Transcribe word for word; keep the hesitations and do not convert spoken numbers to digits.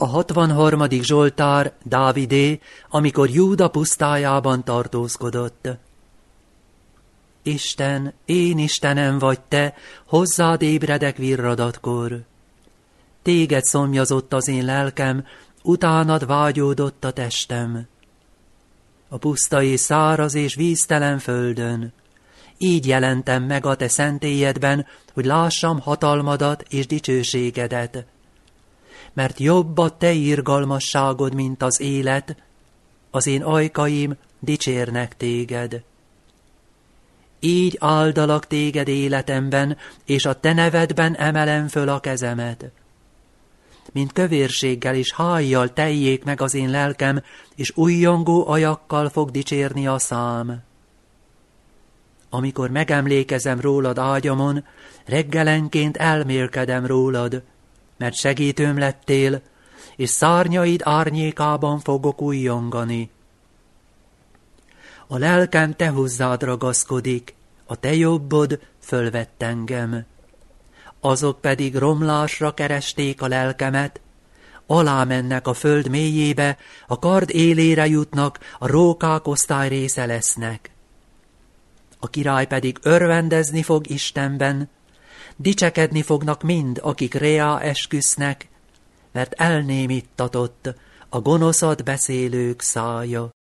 A hatvanharmadik Zsoltár Dávidé, amikor Júda pusztájában tartózkodott. Isten, én Istenem vagy te, hozzád ébredek virradatkor. Téged szomjazott az én lelkem, utánad vágyódott a testem. A puszta és száraz és víztelen földön. Így jelentem meg a te szentélyedben, hogy lássam hatalmadat és dicsőségedet. Mert jobb a te irgalmasságod, mint az élet, az én ajkaim dicsérnek téged. Így áldalak téged életemben, és a te nevedben emelem föl a kezemet. Mint kövérséggel és hájjal teljék meg az én lelkem, és újjongó ajakkal fog dicsérni a szám. Amikor megemlékezem rólad ágyamon, reggelenként elmélkedem rólad, mert segítőm lettél, és szárnyaid árnyékában fogok újjongani. A lelkem te hozzád ragaszkodik, a te jobbod fölvett engem. Azok pedig romlásra keresték a lelkemet, alá mennek a föld mélyébe, a kard élére jutnak, a rókák osztályrésze lesznek. A király pedig örvendezni fog Istenben, dicsekedni fognak mind, akik reá esküsznek, mert elnémíttatott a gonoszat beszélők szája.